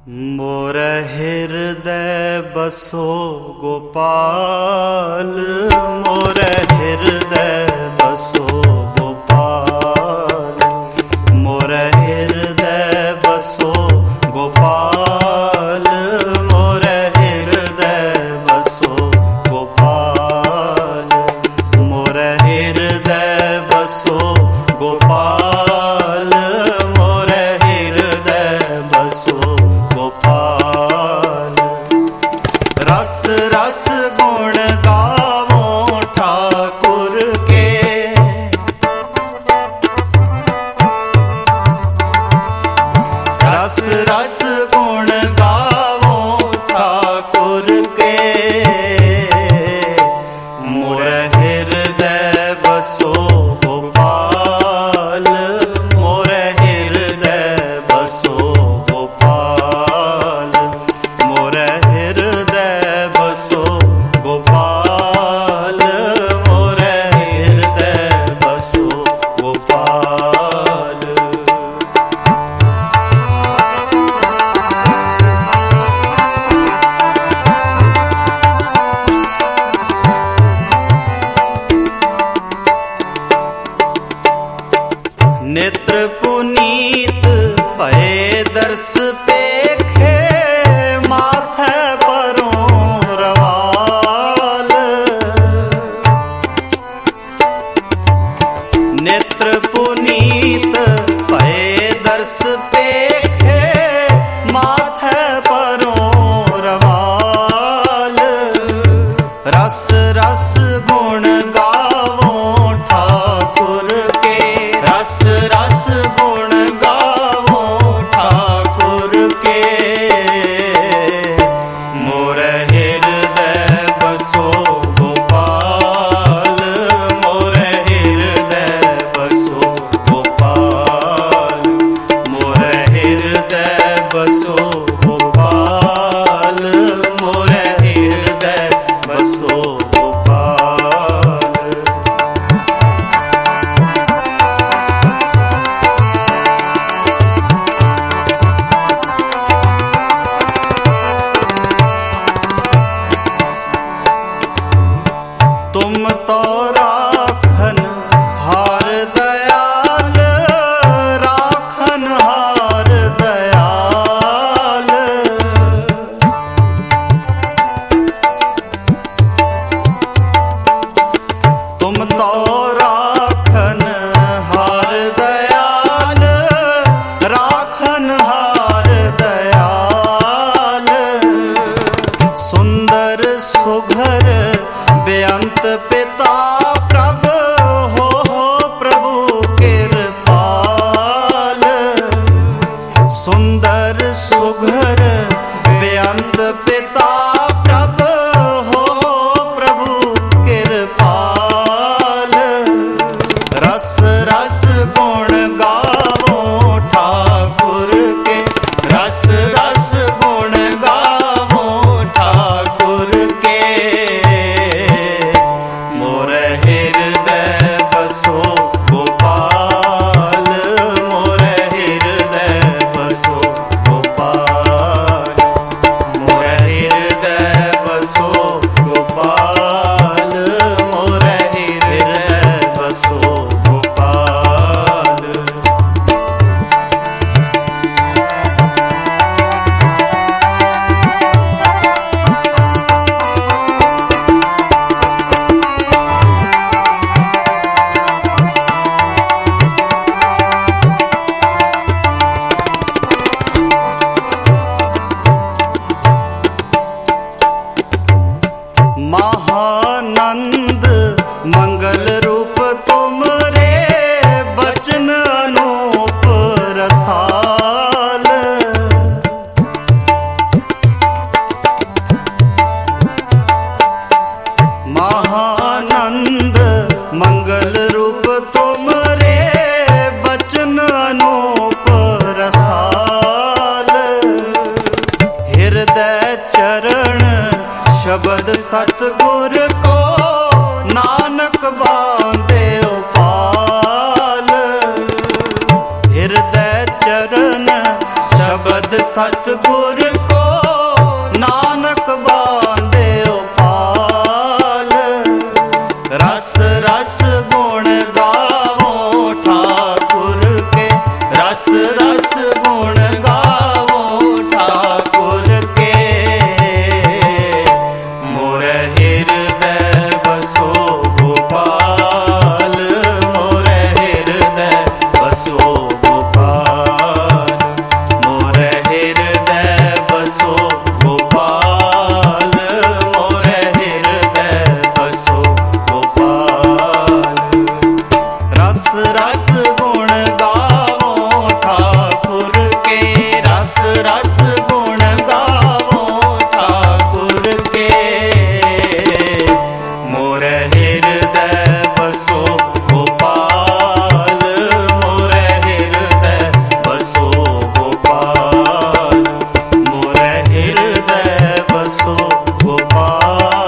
मोर हृदय बसो गोपाल, मोर हृदय बसो गोपाल, मोर हृदय बसो गोपाल, मोर हृदय बसो गोपाल, मोर हृदय बसो गोपाल, मोर हृदय बसो गोपाल। रस रस गुण गावो ठाकुर के, रस रस गुण गावो ठाकुर के, मोर हृदय बसो गोपाल, मोर हृदय बसो गोपाल, मोर हृदय बसो गोपाल, मोर हृदय बसो गोपाल। नेत्र पुनीत भये दर्श पेखे, माथे परों रवाल। नेत्र पुनीत भये दर्श पेखे, माथे परों रवाल। रस रस गुण गावो ठाकुर के, रस रस गुण गावो ठाकुर के, मोर हृदय बसो गोपाल, मोर हृदय बसो गोपाल, मोर हृदय बसो गोपाल, मोर हृदय बसो गोपाल। तुम तो राखन हार दयाल, राखन हार दयाल। तुम तो राखन हार दयाल, राखन हार दयाल। सुंदर सुघर बेअंत पिता प्रभु हो प्रभु कृपाल। सुंदर सुघर बेअंत पिता प्रभु हो प्रभु कृपाल। रस रस गुण गावो ठाकुर के, रस रस गुण गावो ठाकुर के, मोर हृदय बसो गोपाल, मोर हृदय बसो गोपाल, मोर हृदय बसो गोपाल, मोर हृदय बसो गोपाल। महानंद मंगल रूप तुमरे, बचन अनूप रसाल। महानंद मंगल रूप तुमरे, बचन अनूप रसाल। हृदय चरण शब्द सतगुर को, नानक बांधे उपाल। हृदय चरण शब्द सत सतगुर को नानक बांधे पाल। रस रस गुण गावो ठाकुर के, रस रस गुण गावो ठाकुर के। मोर हृदय बसो गोपाल, मोर हृदय बसो गोपाल, मोर हृदय बसो गोपाल, मोर हृदय बसो गोपाल। रस रस गुण गावो ठाकुर के, रस रस गुण गावो ठाकुर के। मोर हृदय बसो गोपाल, मोर हृदय बसो गोपाल, मोर हृदय बसो गोपाल।